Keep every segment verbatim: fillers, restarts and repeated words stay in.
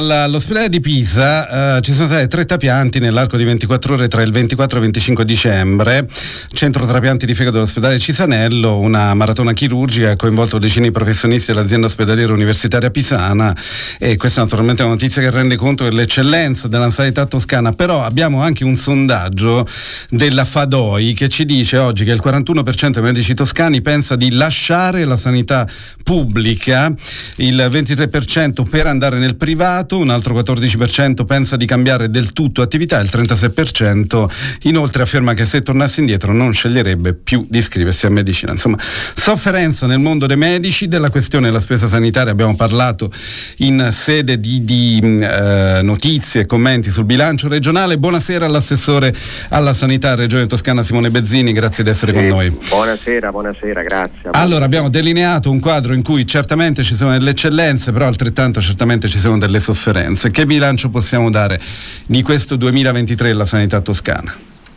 All'ospedale di Pisa uh, ci sono state tre trapianti nell'arco di ventiquattro ore tra il ventiquattro e il venticinque dicembre. Centro trapianti di fegato dell'ospedale Cisanello, una maratona chirurgica ha coinvolto decine di professionisti dell'azienda ospedaliera universitaria pisana, e questa naturalmente è una notizia che rende conto dell'eccellenza della sanità toscana. Però abbiamo anche un sondaggio della Fadoi che ci dice oggi che il quarantuno per cento dei medici toscani pensa di lasciare la sanità pubblica, il ventitré per cento per andare nel privato, un altro quattordici per cento pensa di cambiare del tutto attività, il trentasei per cento inoltre afferma che se tornasse indietro non sceglierebbe più di iscriversi a medicina. Insomma, sofferenza nel mondo dei medici. Della questione della spesa sanitaria abbiamo parlato in sede di, di eh, notizie e commenti sul bilancio regionale. Buonasera all'assessore alla sanità Regione Toscana Simone Bezzini, grazie di essere sì, con noi. Buonasera, buonasera, grazie. Allora, abbiamo delineato un quadro in cui certamente ci sono delle eccellenze, però altrettanto certamente ci sono delle sofferenze. Che bilancio possiamo dare di questo duemilaventitré alla sanità toscana?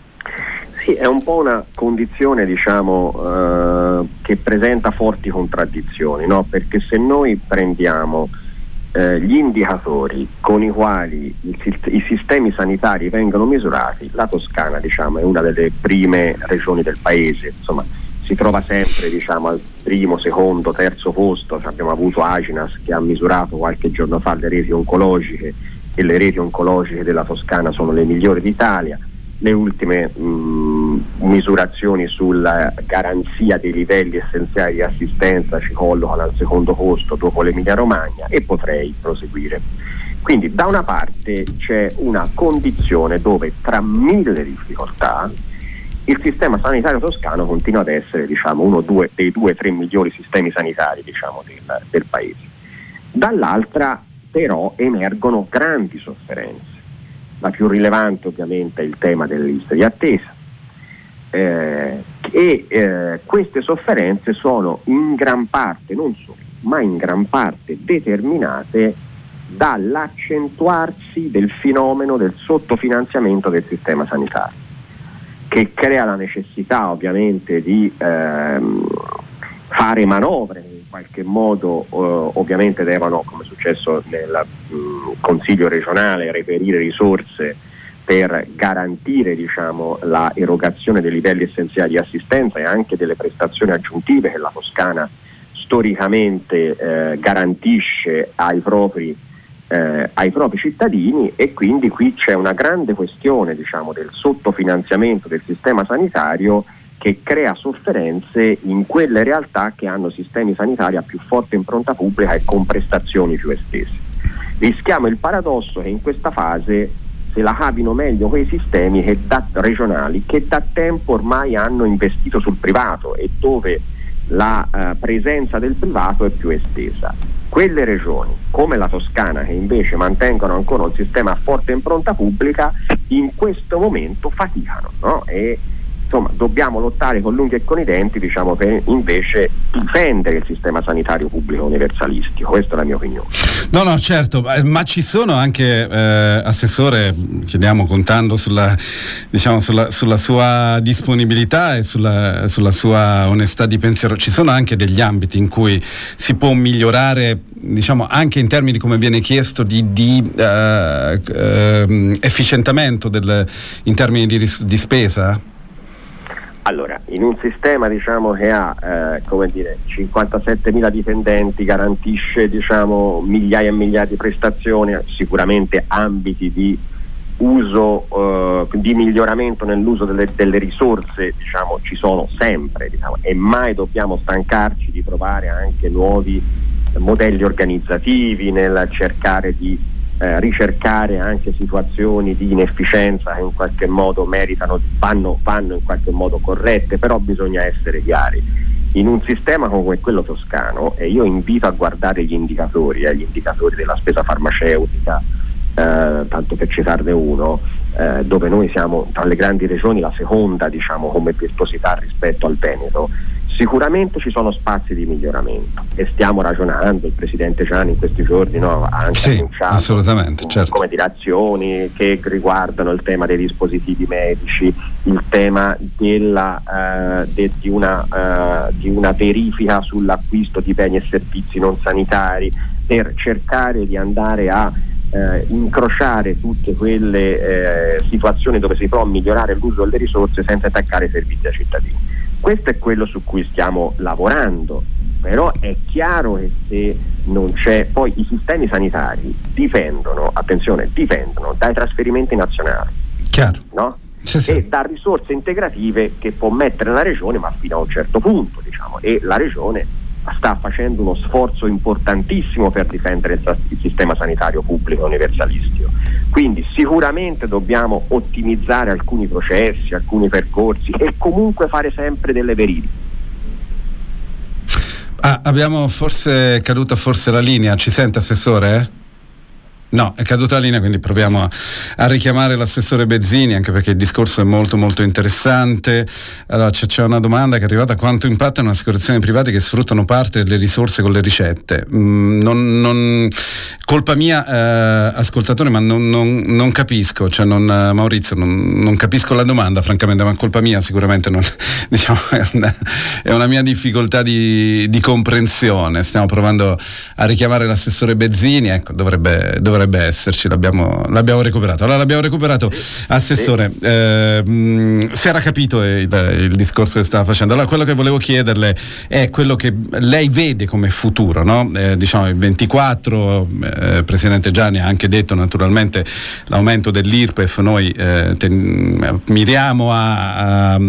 Sì, è un po' una condizione, diciamo, eh, che presenta forti contraddizioni, no? Perché se noi prendiamo eh, gli indicatori con i quali il, i sistemi sanitari vengono misurati, la Toscana, diciamo, è una delle prime regioni del paese. Insomma, si trova sempre, diciamo, al primo, secondo, terzo posto. Abbiamo avuto Aginas che ha misurato qualche giorno fa le reti oncologiche, e le reti oncologiche della Toscana sono le migliori d'Italia. Le ultime mh, misurazioni sulla garanzia dei livelli essenziali di assistenza ci collocano al secondo posto dopo l'Emilia Romagna, e potrei proseguire. Quindi da una parte c'è una condizione dove, tra mille difficoltà, il sistema sanitario toscano continua ad essere, diciamo, uno due, dei due o tre migliori sistemi sanitari, diciamo, del, del paese. Dall'altra però emergono grandi sofferenze. La più rilevante ovviamente è il tema delle liste di attesa, eh, e eh, queste sofferenze sono in gran parte, non solo, ma in gran parte determinate dall'accentuarsi del fenomeno del sottofinanziamento del sistema sanitario, che crea la necessità ovviamente di ehm, fare manovre in qualche modo. Eh, ovviamente devono, come è successo nel mh, Consiglio regionale, reperire risorse per garantire, diciamo, la erogazione dei livelli essenziali di assistenza e anche delle prestazioni aggiuntive che la Toscana storicamente eh, garantisce ai propri Eh, ai propri cittadini. E quindi qui c'è una grande questione, diciamo, del sottofinanziamento del sistema sanitario, che crea sofferenze in quelle realtà che hanno sistemi sanitari a più forte impronta pubblica e con prestazioni più estese. Rischiamo il paradosso che in questa fase se la cavino meglio quei sistemi che da, regionali che da tempo ormai hanno investito sul privato e dove la uh, presenza del privato è più estesa. Quelle regioni come la Toscana, che invece mantengono ancora un sistema a forte impronta pubblica, in questo momento faticano, no? E insomma dobbiamo lottare con l'unghie e con i denti, diciamo, per invece difendere il sistema sanitario pubblico universalistico. Questa è la mia opinione. No, no, certo, ma ci sono anche, eh, assessore, chiediamo contando sulla, diciamo, sulla, sulla sua disponibilità e sulla, sulla sua onestà di pensiero, ci sono anche degli ambiti in cui si può migliorare, diciamo, anche in termini, come viene chiesto, di, di eh, eh, efficientamento del, in termini di, di spesa? Allora, in un sistema, diciamo, che ha eh, come dire cinquantasettemila dipendenti, garantisce, diciamo, migliaia e migliaia di prestazioni, sicuramente ambiti di uso, eh, di miglioramento nell'uso delle, delle risorse, diciamo, ci sono sempre, diciamo, e mai dobbiamo stancarci di trovare anche nuovi modelli organizzativi nel cercare di Eh, ricercare anche situazioni di inefficienza che in qualche modo meritano, vanno, vanno in qualche modo corrette, però bisogna essere chiari. In un sistema come quello toscano, e io invito a guardare gli indicatori, eh, gli indicatori della spesa farmaceutica, eh, tanto per citarne uno, eh, dove noi siamo tra le grandi regioni la seconda, diciamo, come virtuosità rispetto al Veneto, sicuramente ci sono spazi di miglioramento e stiamo ragionando. Il presidente Gianni in questi giorni, no, ha anche sì, annunciato assolutamente, certo, come dire, azioni che riguardano il tema dei dispositivi medici, il tema della, uh, de, di, una, uh, di una verifica sull'acquisto di beni e servizi non sanitari, per cercare di andare a eh, incrociare tutte quelle eh, situazioni dove si può migliorare l'uso delle risorse senza attaccare i servizi ai cittadini. Questo è quello su cui stiamo lavorando, però è chiaro che se non c'è, poi i sistemi sanitari dipendono, attenzione, dipendono dai trasferimenti nazionali, chiaro, no? Sì, sì. E da risorse integrative che può mettere la regione, ma fino a un certo punto, diciamo, e la regione sta facendo uno sforzo importantissimo per difendere il, il sistema sanitario pubblico universalistico. Quindi sicuramente dobbiamo ottimizzare alcuni processi, alcuni percorsi e comunque fare sempre delle verifiche. Ah, abbiamo forse caduta forse la linea, ci sente assessore? No, è caduta la linea, quindi proviamo a, a richiamare l'assessore Bezzini, anche perché il discorso è molto molto interessante. Allora c'è, c'è una domanda che è arrivata: quanto impattano assicurazioni private che sfruttano parte delle risorse con le ricette? Mm, non, non, colpa mia, eh, ascoltatore, ma non, non, non capisco, cioè non, eh, Maurizio, non, non capisco la domanda francamente, ma colpa mia sicuramente non, diciamo, è, una, è una mia difficoltà di, di comprensione. Stiamo provando a richiamare l'assessore Bezzini, ecco, dovrebbe, dovrebbe esserci, l'abbiamo, l'abbiamo recuperato. Allora l'abbiamo recuperato, assessore, eh, mh, si era capito il, il discorso che stava facendo. Allora quello che volevo chiederle è quello che lei vede come futuro, no? Eh, diciamo il ventiquattro, eh, Presidente Gianni ha anche detto naturalmente l'aumento dell'I R P E F, noi eh, ten, miriamo a, a,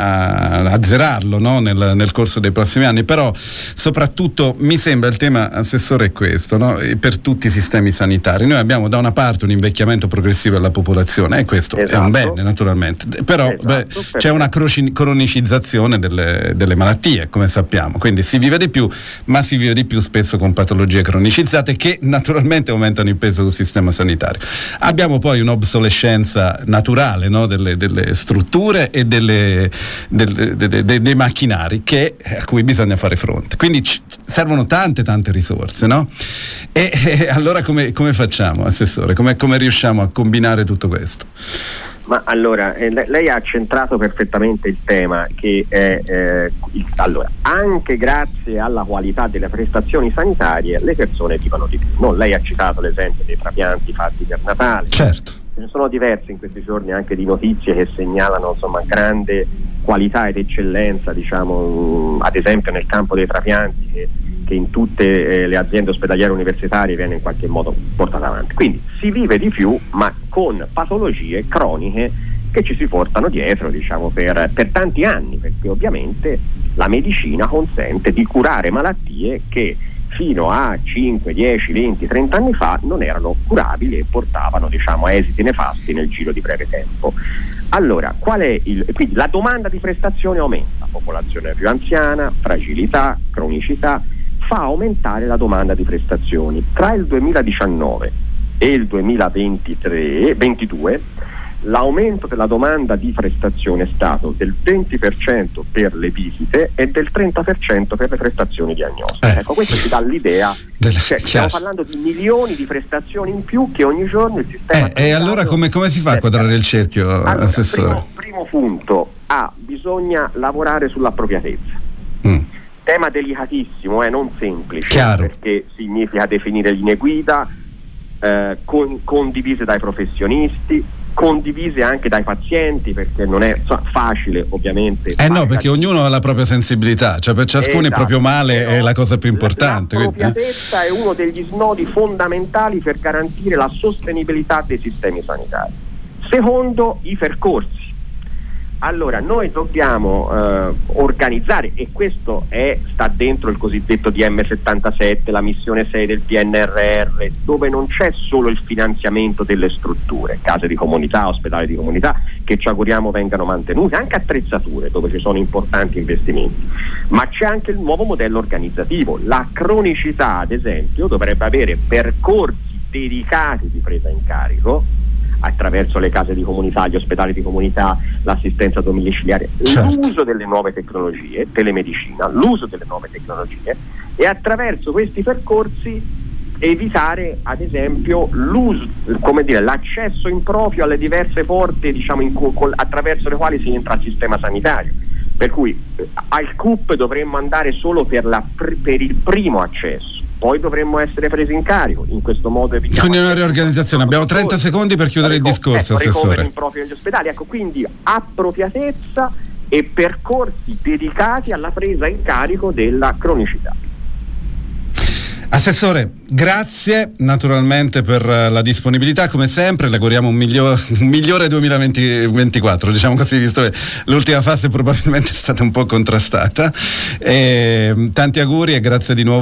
a, a zerarlo, no? nel, nel corso dei prossimi anni, però soprattutto mi sembra il tema, assessore, è questo, no? Per tutti i sistemi sanitari. Noi abbiamo da una parte un invecchiamento progressivo della popolazione e questo esatto. è un bene naturalmente, però esatto, beh, c'è una croci- cronicizzazione delle, delle malattie, come sappiamo, quindi si vive di più, ma si vive di più spesso con patologie cronicizzate che naturalmente aumentano il peso del sistema sanitario. Abbiamo poi un'obsolescenza naturale, no? delle, delle strutture e delle, delle, delle, dei, dei macchinari che, a cui bisogna fare fronte, quindi ci servono tante tante risorse, no? E, e allora come, come facciamo, assessore? Come, come riusciamo a combinare tutto questo? Ma allora, eh, lei ha centrato perfettamente il tema che è, eh, il, allora, anche grazie alla qualità delle prestazioni sanitarie le persone vivono di più. No, lei ha citato l'esempio dei trapianti fatti per Natale. Certo. Ce ne sono diverse in questi giorni anche di notizie che segnalano insomma grande qualità ed eccellenza, diciamo, ad esempio nel campo dei trapianti che, che in tutte eh, le aziende ospedaliere universitarie viene in qualche modo portata avanti. Quindi si vive di più, ma con patologie croniche che ci si portano dietro, diciamo, per, per tanti anni, perché ovviamente la medicina consente di curare malattie che fino a cinque, dieci, venti, trenta anni fa non erano curabili e portavano, diciamo, a esiti nefasti nel giro di breve tempo. Allora, qual è il, quindi la domanda di prestazioni aumenta, popolazione più anziana, fragilità, cronicità, fa aumentare la domanda di prestazioni. Tra il duemiladiciannove e il duemilaventitré ventidue l'aumento della domanda di prestazioni è stato del venti per cento per le visite e del trenta per cento per le prestazioni diagnostiche. Eh. Ecco, questo ci dà l'idea, Del, cioè, stiamo parlando di milioni di prestazioni in più che ogni giorno il sistema... Eh, e allora come, come si fa a quadrare il cerchio, allora, assessore? Primo, primo punto, A, bisogna lavorare sull'appropriatezza. Mm. Tema delicatissimo, eh, non semplice, Chiaro. Perché significa definire linee guida eh, con, condivise dai professionisti, condivise anche dai pazienti, perché non è so, facile ovviamente. Eh no, perché ognuno ha la propria sensibilità, cioè per ciascuno esatto. il proprio male è la cosa più importante. L'appropriatezza quindi, eh. è uno degli snodi fondamentali per garantire la sostenibilità dei sistemi sanitari. Secondo, i percorsi. Allora, noi dobbiamo eh, organizzare, e questo è, sta dentro il cosiddetto D M settantasette, la missione sei del P N R R, dove non c'è solo il finanziamento delle strutture, case di comunità, ospedali di comunità, che ci auguriamo vengano mantenute, anche attrezzature, dove ci sono importanti investimenti, ma c'è anche il nuovo modello organizzativo. La cronicità, ad esempio, dovrebbe avere percorsi dedicati di presa in carico, attraverso le case di comunità, gli ospedali di comunità, l'assistenza domiciliare, certo. l'uso delle nuove tecnologie, telemedicina, l'uso delle nuove tecnologie, e attraverso questi percorsi evitare, ad esempio, l'uso, come dire, l'accesso improprio alle diverse porte, diciamo, in, col, attraverso le quali si entra al sistema sanitario. Per cui eh, al C U P dovremmo andare solo per, la, per il primo accesso, poi dovremmo essere presi in carico. In questo modo evitiamo. Quindi una riorganizzazione. Abbiamo trenta secondi per chiudere il discorso, ecco, Assessore. Proprio negli ospedali. Ecco, quindi appropriatezza e percorsi dedicati alla presa in carico della cronicità. Assessore, grazie naturalmente per la disponibilità, come sempre le auguriamo un, miglior, un migliore duemilaventiquattro, diciamo così, visto che l'ultima fase probabilmente è stata un po' contrastata. E tanti auguri e grazie di nuovo.